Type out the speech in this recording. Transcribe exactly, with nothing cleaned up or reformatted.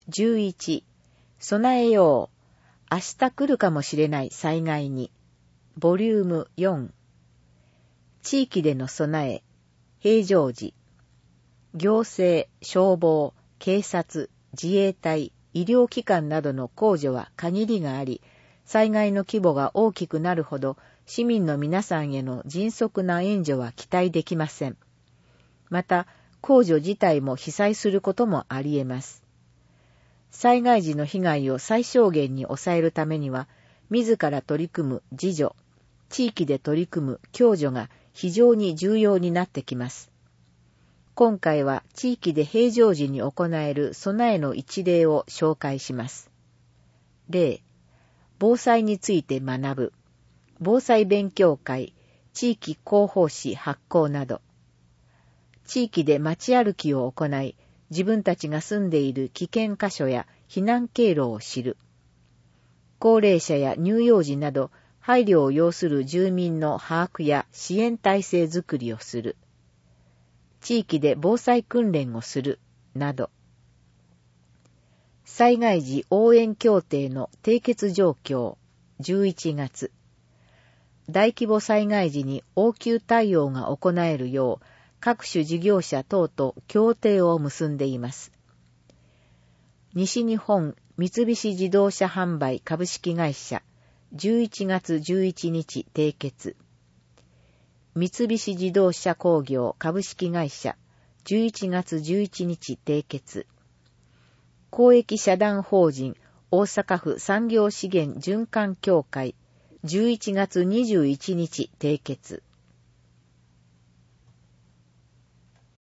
じゅういち、備えよう。明日来るかもしれない災害に。ボリュームよん。地域での備え、平常時。行政、消防、警察、自衛隊、医療機関などの控除は限りがあり、災害の規模が大きくなるほど、市民の皆さんへの迅速な援助は期待できません。また、控除自体も被災することもあり得ます。災害時の被害を最小限に抑えるためには、自ら取り組む自助、地域で取り組む共助が非常に重要になってきます。今回は地域で平常時に行える備えの一例を紹介します。例、防災について学ぶ、防災勉強会、地域広報誌発行など、地域で街歩きを行い、自分たちが住んでいる危険箇所や避難経路を知る、高齢者や乳幼児など配慮を要する住民の把握や支援体制づくりをする、地域で防災訓練をする、など。災害時応援協定の締結状況、じゅういちがつ。大規模災害時に応急対応が行えるよう、各種事業者等と協定を結んでいます。西日本三菱自動車販売株式会社、じゅういちがつじゅういちにち締結。三菱自動車工業株式会社、じゅういちがつじゅういちにち締結。公益社団法人大阪府産業資源循環協会、じゅういちがつにじゅういちにち締結。